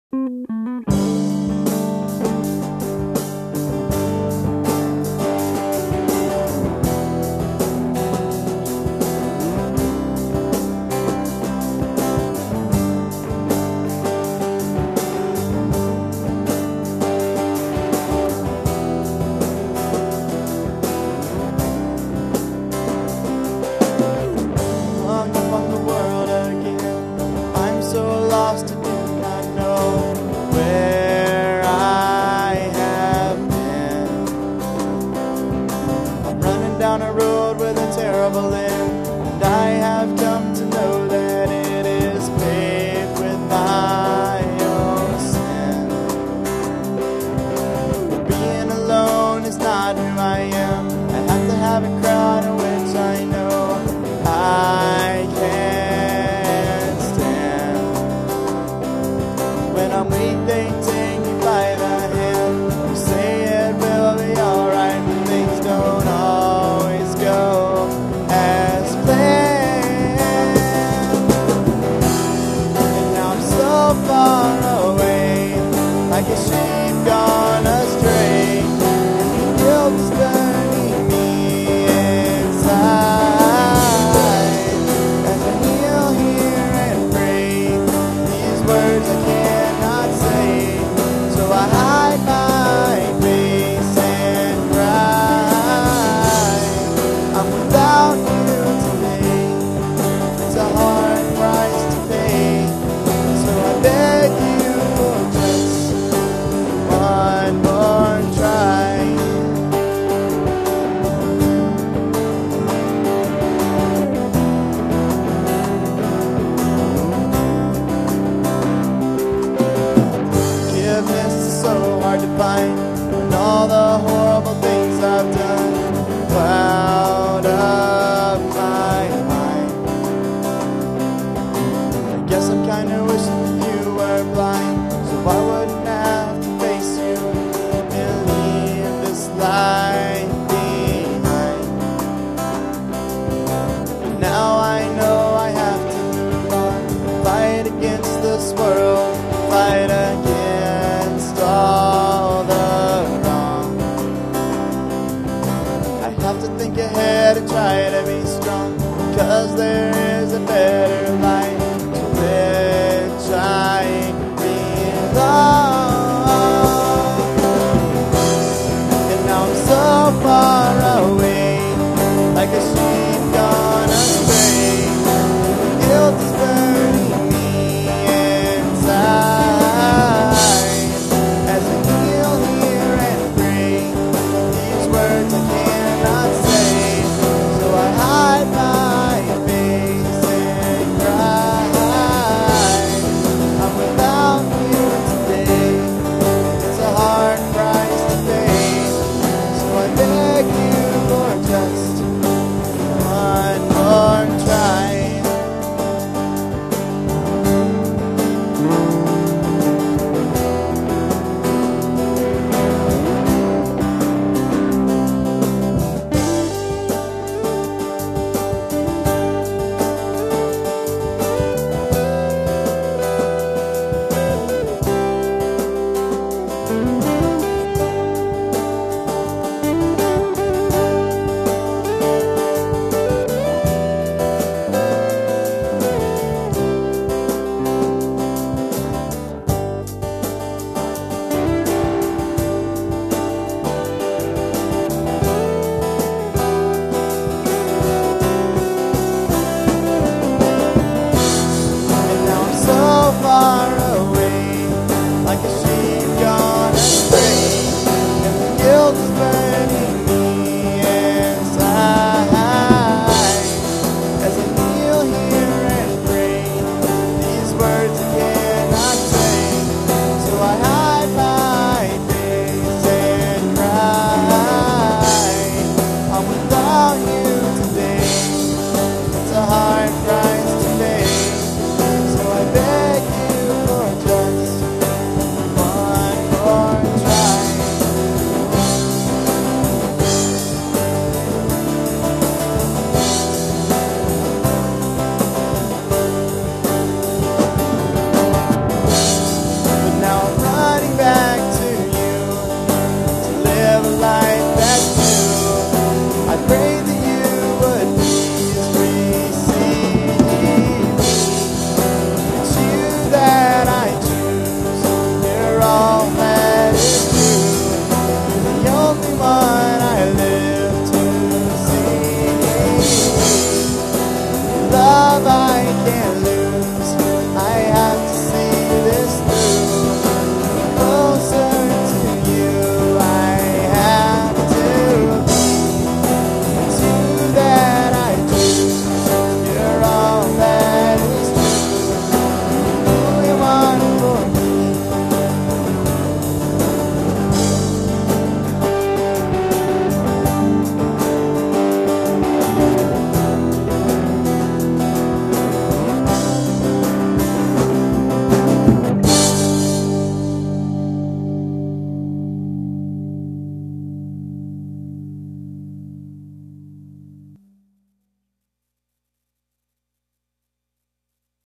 Lost and do not know where I have been. I'm running down a road with a terrible end, and I have come to know that it is paved with my own sin. Being alone is not who I am. I have to have a crowd in which I know I can't stand. When I'm weak, they take me by the hand. You say it will be alright, but things don't always go as planned. And now I'm so far away, like a sheep gone astray, and guilt is burning me inside. As I kneel here and pray these words I cannot say, so I hide my face and cry. I'm without you today. It's a hard price to pay, so I beg you for just one more try. Forgiveness is so hard to find, and all the horrible things I've done cloud up my mind. I guess I'm kinda wishing that you were blind, so I wouldn't have to face you and leave this life behind. And now I know I have to move on, fight against this world, fight against all the wrong. I have to think ahead and try to be strong, 'cause there is a better life